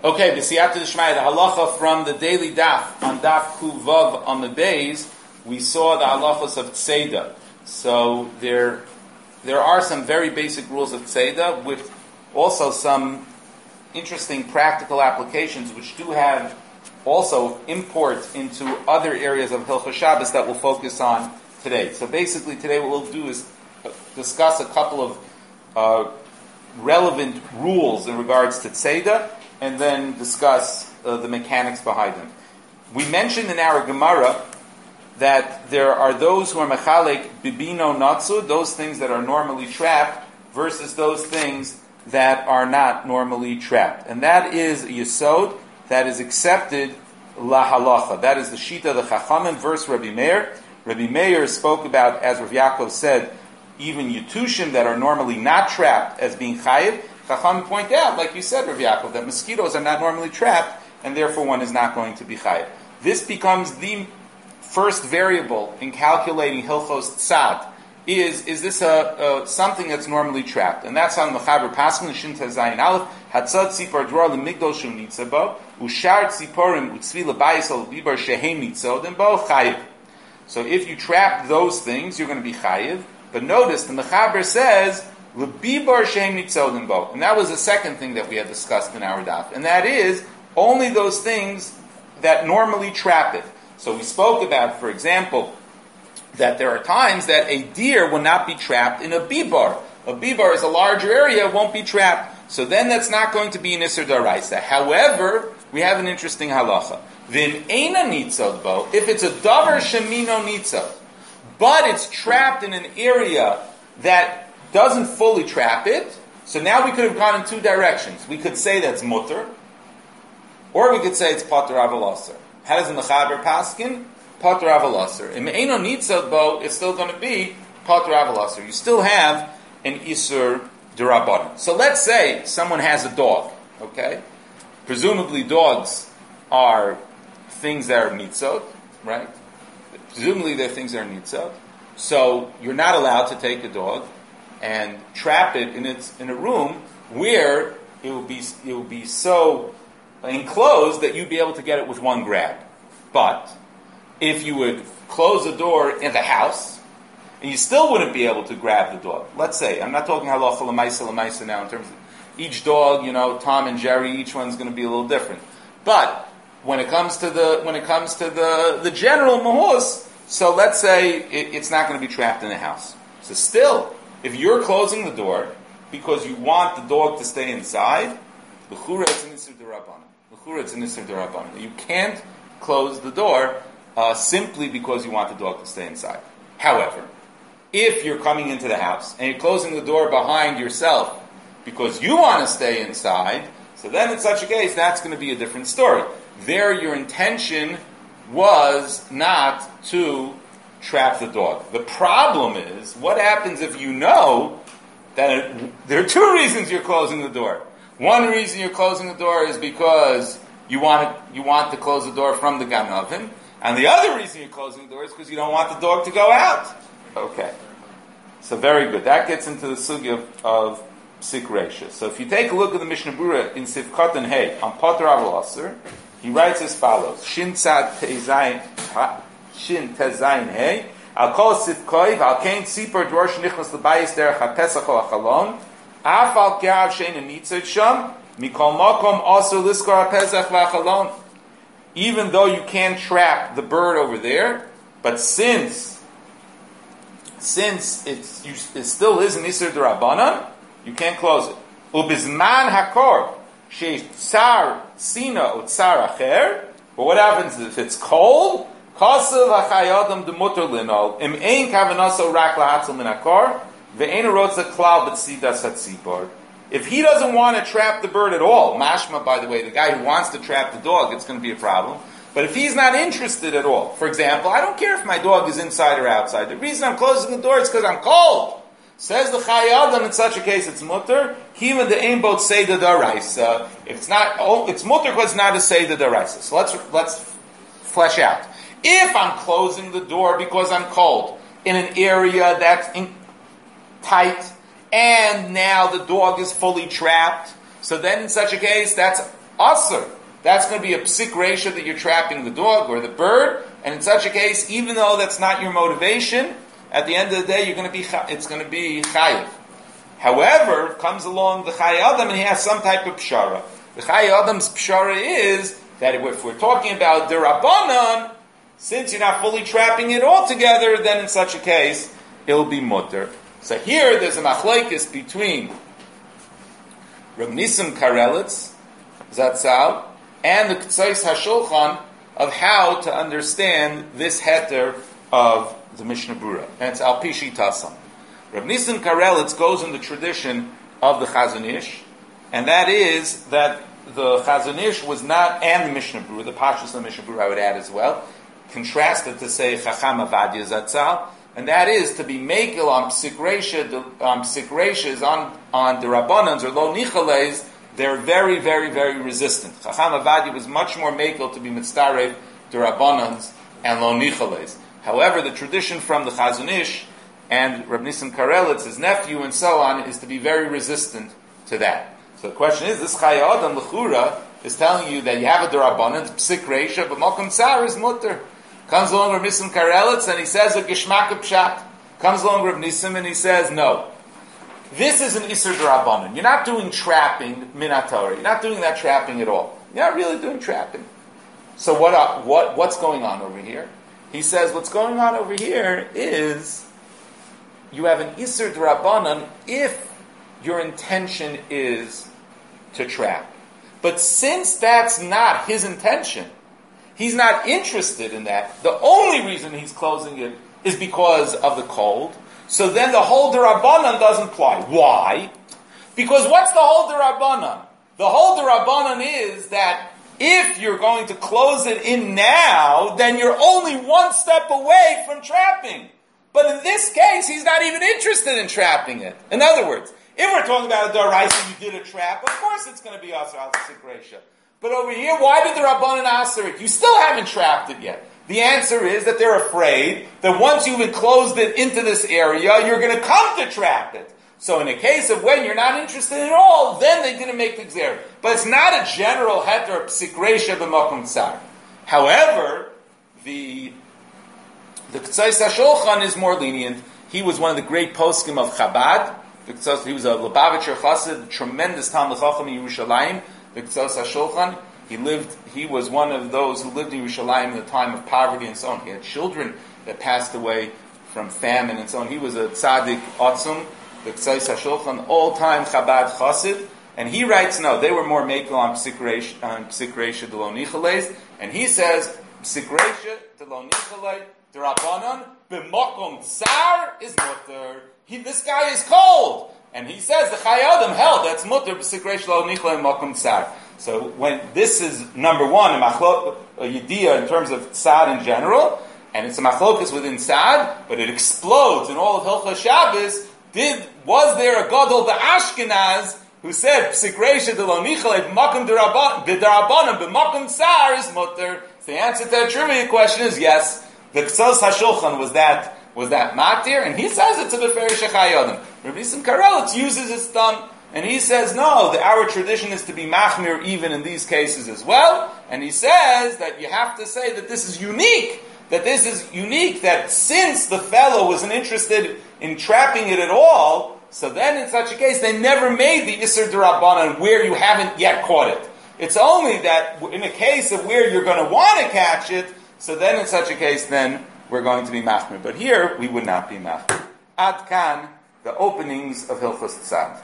Okay, the Siyata D'Shmaya, the halacha from the daily daf, on daf Kuvav on the bays, we saw the halachas of Tzeda. So there are some very basic rules of Tzeda, with also some interesting practical applications, which do have also import into other areas of Hilchos Shabbos that we'll focus on today. So basically today what we'll do is discuss a couple of relevant rules in regards to Tzeda, and then discuss the mechanics behind them. We mentioned in our Gemara that there are those who are mechalek bibino natsu, those things that are normally trapped, versus those things that are not normally trapped. And that is a yesod that is accepted la halacha. That is the shita of the Chachamim versus Rabbi Meir. Rabbi Meir spoke about, as Rav Yaakov said, even yutushim that are normally not trapped as being chayiv. Chacham point out, like you said, Rav Yaakov, that mosquitoes are not normally trapped, and therefore one is not going to be chayiv. This becomes the first variable in calculating Hilchos Tzad. Is this something that's normally trapped? And that's on Mechaber Paskin Shin Tazayin Aleph Hatzad Tzipor Dwar LeMigdol Shu Nitza Bo Ushar Tziporim Utzvi LeBayis Al Bibar Shehem Nitzodim Bo Chayiv. So if you trap those things, you're going to be chayiv. But notice the Mechaber says L'bibar shehem nitzodim bo, and that was the second thing that we had discussed in our daf, and that is only those things that normally trap it. So we spoke about, for example, that there are times that a deer will not be trapped in a bibar. A bibar is a larger area, it won't be trapped. So then that's not going to be an Isser Daraisa. However, we have an interesting halacha. V'im eina nitzod bo, if it's a davar shemino nitzod, but it's trapped in an area that doesn't fully trap it, so now we could have gone in two directions. We could say that's mutter, or we could say it's pater avalaser. How does the Mechaber paskin? Pater avalaser. In me'eno nitzad bo, it's still going to be pater avalaser. You still have an isur d'rabbanan. So let's say someone has a dog, okay? Presumably dogs are things that are nitzad, right? Presumably they're things that are nitzad. So you're not allowed to take a dog and trap it in a room where it will be so enclosed that you'd be able to get it with one grab. But if you would close the door in the house, and you still wouldn't be able to grab the dog. Let's say, I'm not talking halacha l'maisa now in terms of each dog, Tom and Jerry, each one's going to be a little different. But when it comes to the general mahus, so let's say it's not going to be trapped in the house. So still, if you're closing the door because you want the dog to stay inside, l'chura it's an isur d'rabbanan. You can't close the door simply because you want the dog to stay inside. However, if you're coming into the house and you're closing the door behind yourself because you want to stay inside, so then in such a case, that's going to be a different story. There, your intention was not to trap the dog. The problem is, what happens if you know that there are two reasons you're closing the door. One reason you're closing the door is because you want to close the door from the gan oven, and the other reason you're closing the door is because you don't want the dog to go out. Okay. So very good. That gets into the sugya of Psik Reisha. So if you take a look at the Mishnah Berurah in Sivkot and Hey on Pater Avalaser, he writes as follows: Shin Tzad Tezayin Hey Al Kol Sivkoiv Al Kain Tzipor Dwar Shnichnas L'Bayis Derech HaPesach Ol HaChalon Af Al Gav Shein Nitzad Sham Mikol Makom Also Liskor HaPesach VaChalon. Even though you can't trap the bird over there, but since it still is an Isur D'Rabbanan, you can't close it. Ubizman Hakor She'Tzar Sina Utzar Acher. But what happens if it's cold? Kasav Hachayadam Demuter Linol Im Ein Kavanaso Rak Lahatzel Min Hakor Ve'Ein Rotza Klal B'Tzidas Hatzipor. If he doesn't want to trap the bird at all, mashma, by the way, the guy who wants to trap the dog, it's going to be a problem. But if he's not interested at all, for example, I don't care if my dog is inside or outside. The reason I'm closing the door is because I'm cold. Says the Chai Adam, in such a case, it's mutter. Hima the aim both say the daraisa. If it's not, it's mutter because it's not a say the daraisa. So let's flesh out. If I'm closing the door because I'm cold in an area that's tight, and now the dog is fully trapped, so then in such a case, that's Asr. That's going to be a psik reisha that you're trapping the dog or the bird, and in such a case, even though that's not your motivation, at the end of the day, it's going to be chayiv. However, comes along the Chai Adam and he has some type of pshara. The Chai Adam's pshara is that if we're talking about the Rabbanan, since you're not fully trapping it all together, then in such a case, it'll be mutter. So here, there's a machlekes between Reb Nisim Karelitz, Zatzal, and the K'tzais HaShulchan of how to understand this heter of the Mishnah Berurah. And it's Al Pishi Tasam. Reb Nisim Karelitz goes in the tradition of the Chazon Ish, and that is that the Chazon Ish was not, and the Mishnah Berurah, the Pashtus of the Mishnah Berurah I would add as well, contrasted to say Chacham Avadia Zatzal, and that is to be makel on psik reishas on the Rabbanans or lo nichales. They're very, very, very resistant. Chacham Avadia was much more makel to be mitztarev the Rabbanans and lo nichales. However, the tradition from the Chazon Ish and Reb Nisim Karelitz, his nephew, and so on, is to be very resistant to that. So the question is, this Chai Adam L'chura is telling you that you have a D'Rabbanan, Psik Reisha, but Malkum Tsar is mutter. Comes along Reb Nisim Karelitz and he says a Geshmak Pshat. Comes along Reb Nisim and he says, no. This is an Isser D'Rabbanan. You're not doing trapping, Minat Torah. You're not doing that trapping at all. You're not really doing trapping. So what's going on over here? He says, what's going on over here is you have an Isser D'Rabbanan if your intention is to trap. But since that's not his intention, he's not interested in that, the only reason he's closing it is because of the cold, so then the whole D'Rabbanan doesn't apply. Why? Because what's the whole D'Rabbanan? The whole D'Rabbanan is that if you're going to close it in now, then you're only one step away from trapping. But in this case, he's not even interested in trapping it. In other words, if we're talking about a D'Oraisa, you did a trap, of course it's going to be Asr al Sikresha. But over here, why did the Rabbanan Asr it? You still haven't trapped it yet. The answer is that they're afraid that once you've enclosed it into this area, you're going to come to trap it. So in a case of when you're not interested at all, then they didn't make the Gzer. But it's not a general heter psikresha b'makom tsar. However, the K'tzais HaShulchan is more lenient. He was one of the great poskim of Chabad. He was a Lubavitcher Chassid, tremendous Talmid Chacham in Yerushalayim. The K'tzais HaShulchan. He was one of those who lived in Yerushalayim in the time of poverty and so on. He had children that passed away from famine and so on. He was a tzaddik atzum, the K'tzais HaShulchan, all-time Chabad Chassid. And he writes, no, they were more mekel on Psikresha de lo nichales. And he says, Psikresha de lo nichale, de Rabbanan, b'mokom tsar is mutter. This guy is cold. And he says, the Chai Adam held, that's mutter, Psikresha de lo nichale, mokom tsar. So when this is number one, a yediyah in terms of tzad in general, and it's a machlokas within tzad, but it explodes in all of Hilchos Shabbos. Was there a gadol the Ashkenaz who said psikresha de lo nichale b'makom d'Rabbanan b'makom tsar is mutter? So the answer to that trivia question is yes. The K'tzos HaShulchan was that matir, and he says it's a beferish Chai Adam. Rabbi Nisim Karelitz uses his thumb. And he says, no, our tradition is to be machmir even in these cases as well. And he says that you have to say that this is unique. That since the fellow wasn't interested in trapping it at all, so then in such a case, they never made the Isser D'Rabbanan where you haven't yet caught it. It's only that in a case of where you're going to want to catch it, so then in such a case, then we're going to be machmir. But here, we would not be machmir. Ad kan, the openings of Hilchos Tzad.